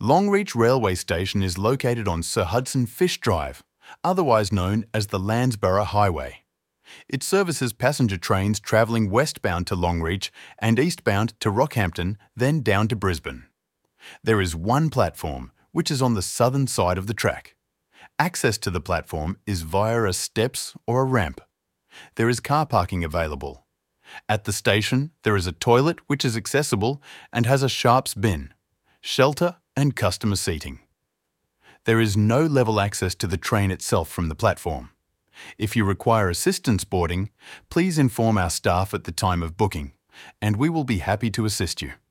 Longreach Railway Station is located on Sir Hudson Fish Drive, otherwise known as the Landsborough Highway. It services passenger trains travelling westbound to Longreach and eastbound to Rockhampton, then down to Brisbane. There is one platform, which is on the southern side of the track. Access to the platform is via a steps or a ramp. There is car parking available. At the station, there is a toilet which is accessible and has a Sharps bin, shelter and customer seating. There is no level access to the train itself from the platform. If you require assistance boarding, please inform our staff at the time of booking, and we will be happy to assist you.